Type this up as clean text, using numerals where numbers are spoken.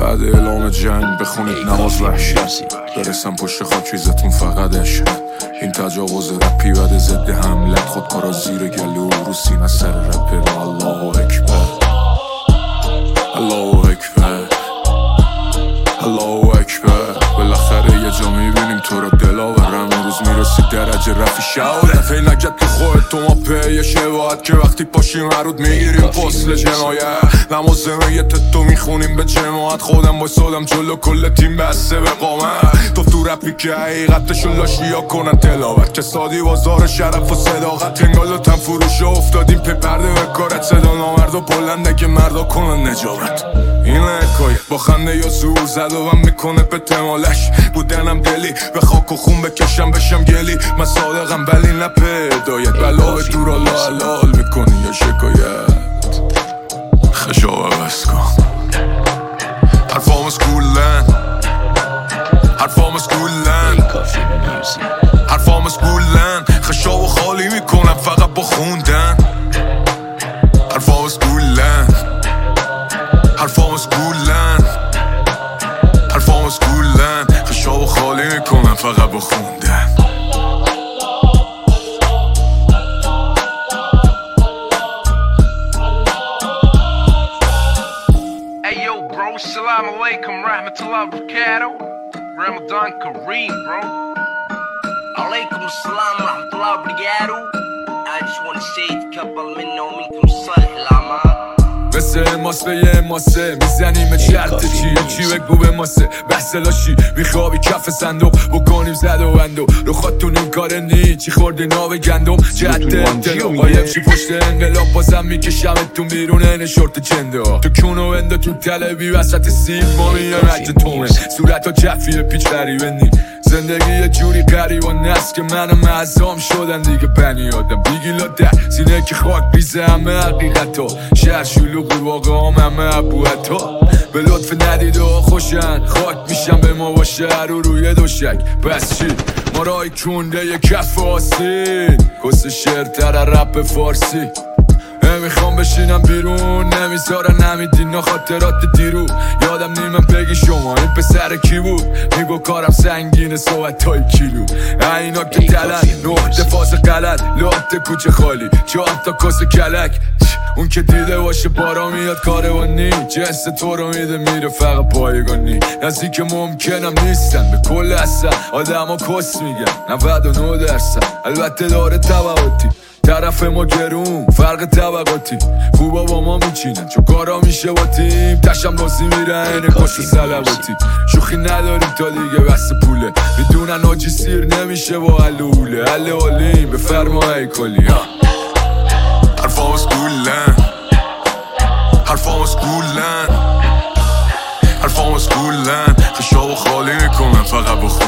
بعد اعلام جنگ بخونید نماز وحشت، برسم پشت خاکریزتون فقط عشقت. این تجاوز رپی بعد ضد حملت، خودکارا زیر گلو رو سینه سر رپر. الله اکبر الله اکبر الله اکبر. بالاخره یه جا میبینیم تو رو دلاورم، اون روز میرسی درجه رفی شهادت. ای نجت تو خواهد تو ما پیه شواهد که وقتی پاشیم هرود میگیریم فصل جنایت. نماز میت تو میخونیم به جماعت، خودم بایستادم جلو کل تیم بسته به قامت. تو رپی که حقیقتشون لاشیا کنن تلاوت، که سادی بازار شرف و صداقت. انگالاتم فروش افتادیم پی پرده به کارت، صدا نامرد و بلنده که مردا کنن نجابت. این حکایت با خنده یا زور زد و من میکنه به تمالش. بودنم دلی به خاک و خون بکشم بشم گلی، من صادقم ولی نه پیدایت. بلا به دور الله حلال میکنی یا شکایت. خشاب بس کن حرفام سکولن، حرفام سکولن، حرفام سکولن. خشاب خالی میکنم فقط با خوندن. حرفام سکولن، حرفام سکولن، حرفام سکولن. خشاب خالی میکنم فقط با خوندن. Hey yo bro, salam alaikum rahmatullah barakatuh. Ramadan Kareem bro. Alaikum salam rahmatullah barakatuh. I just wanna say تقبل منا ومنكم صالح الأعمال. مثل ماسه یه ماسه میزنیم چرت چی بگو به ماسه. بحث لاشی میخوابی کف صندوق بکنیم زد و بندو. رو خودتون این کار نی چی خوردی ناو گندم. جهت انتلا قایم چی پشت انقلاب بازم میکشمتون بیرون این شورت جنده ها. تو کونو بنده تو تلوی وسط سیب ما میگم عجه تومه. صورت ها جفیه پیچ غریبه نی. زندگی یه جوری قریبان است که منم معظام شدن دیگه بنی آدم. بیگیلا در سینه که خاک بیزه همه حقیقت ها. شهر شلوغی واقع همه عبوحت ها. به لطف ندیده ها خوشن خاک میشن به ما با شهر رو روی دوشک. پس چی؟ ما رای کنده یه کف آسین کس شعرتر رپ فارسی. نمیخوام بشینم بیرون نمیذارن نمیدین خاطرات دیرو. یادم نیمم بگی شما این پسر کی بود. میگو کارم سنگینه صحبت های کیلو. اینا که دلن نقطه فاز غلط لحظه کوچه خالی 4 تا کس کلک. اون که دیده باشه بارا میاد کاروانی. جنس تو رو میده میره فقط پایگانی. نزدیک ممکنم نیستن به کل اصلا. آدم ها کس میگن 99%. البته داره طبعاتی طرف ما گرون فرق طبقاتی. خوبا با ما میچینن چون کارا میشه با تیم. تشم بازی میرن اینه کش سلواتی. شوخی نداریم تا دیگه بس پوله. میدونن آجی سیر نمیشه با حلوله. حل حالیم به فرمای کلی. حرفام سکولن، حرفام سکولن، حرفام سکولن. خشاب خالی میکنم فقط با